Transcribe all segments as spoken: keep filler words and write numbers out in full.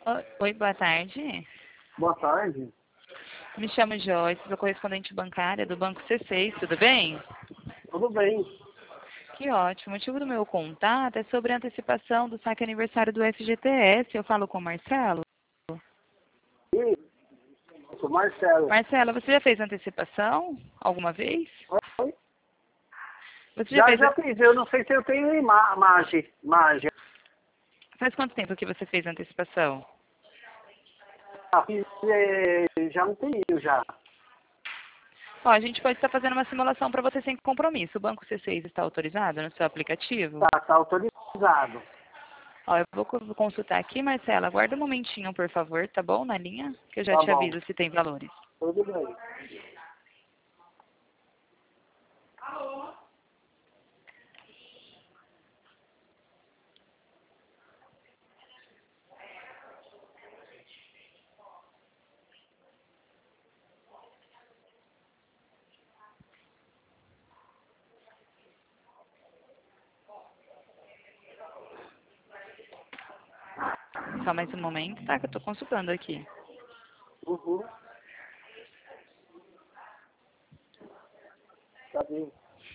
Oi, oi, boa tarde. Boa tarde. Me chamo Joyce, sou correspondente bancária do Banco C seis, tudo bem? Tudo bem? Que ótimo. O motivo do meu contato é sobre a antecipação do saque aniversário do F G T S. Eu falo com o Marcelo. Sim, eu sou Marcelo. Marcelo, você já fez antecipação alguma vez? Oi? Você já Já, fez... já fiz, eu não sei se eu tenho ima imagem. imagem. Faz quanto tempo que você fez a antecipação? Já fiz, eh, já não tenho já. Ó, a gente pode estar fazendo uma simulação para você sem compromisso. O Banco C seis está autorizado no seu aplicativo? Tá, tá autorizado. Ó, eu vou co- consultar aqui, Marcela. Aguarda um momentinho, por favor, tá bom? Na linha, que eu já Tá te bom. aviso se tem valores. Tudo bem. Só mais um momento, tá? Que eu tô consultando aqui. Uhum. Tá bem.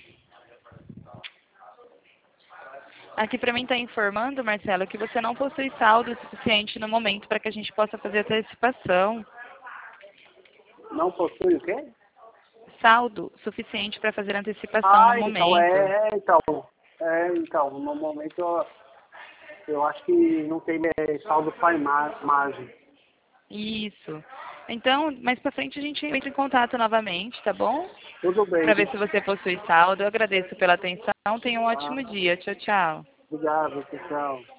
Aqui para mim está informando, Marcelo, que você não possui saldo suficiente no momento para que a gente possa fazer a antecipação. Não possui o quê? Saldo suficiente para fazer a antecipação no Ah, então, momento. é, é, então. É, então, no momento eu, eu acho que não tem eh, saldo para imagem. Isso. Então, mais para frente a gente entra em contato novamente, tá bom? Tudo bem. Para ver se você possui saldo. Eu agradeço pela atenção. Tenha um Tá? ótimo dia. Tchau, tchau. Obrigado, pessoal.